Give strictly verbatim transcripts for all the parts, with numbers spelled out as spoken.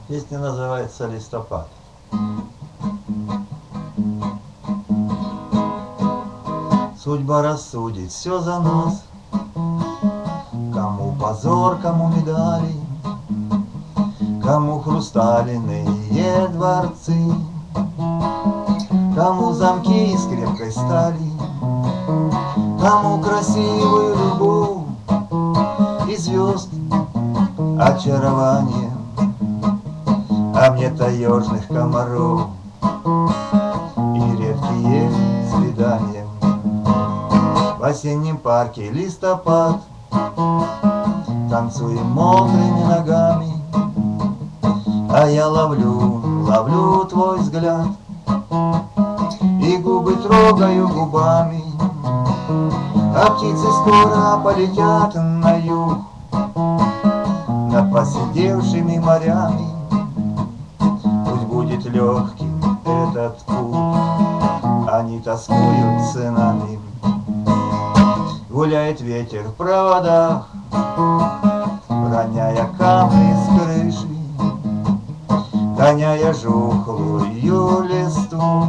Песня называется «Листопад». Судьба рассудит все за нас, кому позор, кому медали, кому хрустальные дворцы, кому замки из крепкой стали, кому красивую любовь и звезд очарование, а мне таежных комаров и редкие свидания. В осеннем парке листопад, танцуем мокрыми ногами, а я ловлю, ловлю твой взгляд и губы трогаю губами, а птицы скоро полетят на юг над поседевшими морями. Пусть будет легким этот путь, они тоскуют сынами. Гуляет ветер в проводах, роняя камни с крыши, гоняя жухлую листву.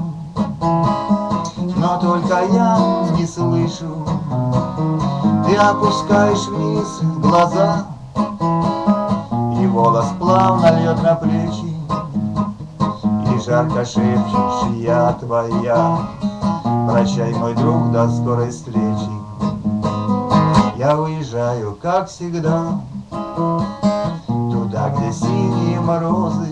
Но только я не слышу, ты опускаешь вниз глаза, и волос плавно льет на плечи, и жарко шепчешь: я твоя. Прощай, мой друг, до скорой встречи. Я уезжаю, как всегда, туда, где синие морозы,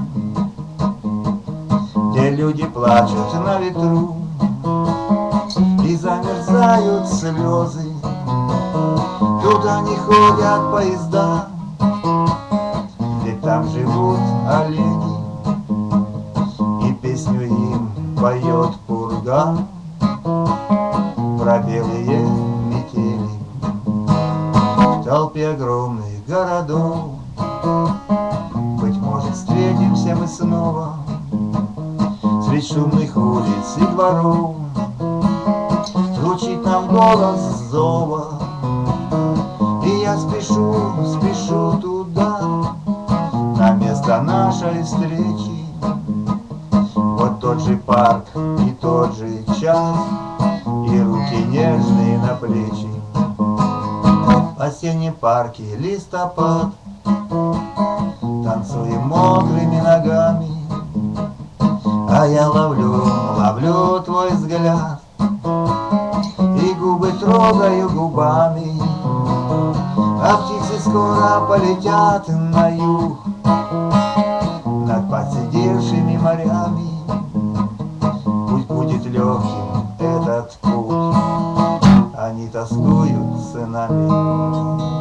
где люди плачут на ветру и замерзают слезы. Туда не ходят поезда, ведь там живут олени, и песню им поет пурга про белые метели. В толпе огромных городов, быть может, встретимся мы снова средь шумных улиц и дворов. Звучит нам голос зова, и я спешу, спешу туда, на место нашей встречи. Вот тот же парк и тот же час, и руки нежные на плечи. В осеннем парке листопад, танцуем мокрыми ногами, а я ловлю, ловлю твой взгляд и губы трогаю губами, а птицы скоро полетят на юг над поседевшими морями. Пусть будет легким этот путь, они тоскуют сынами.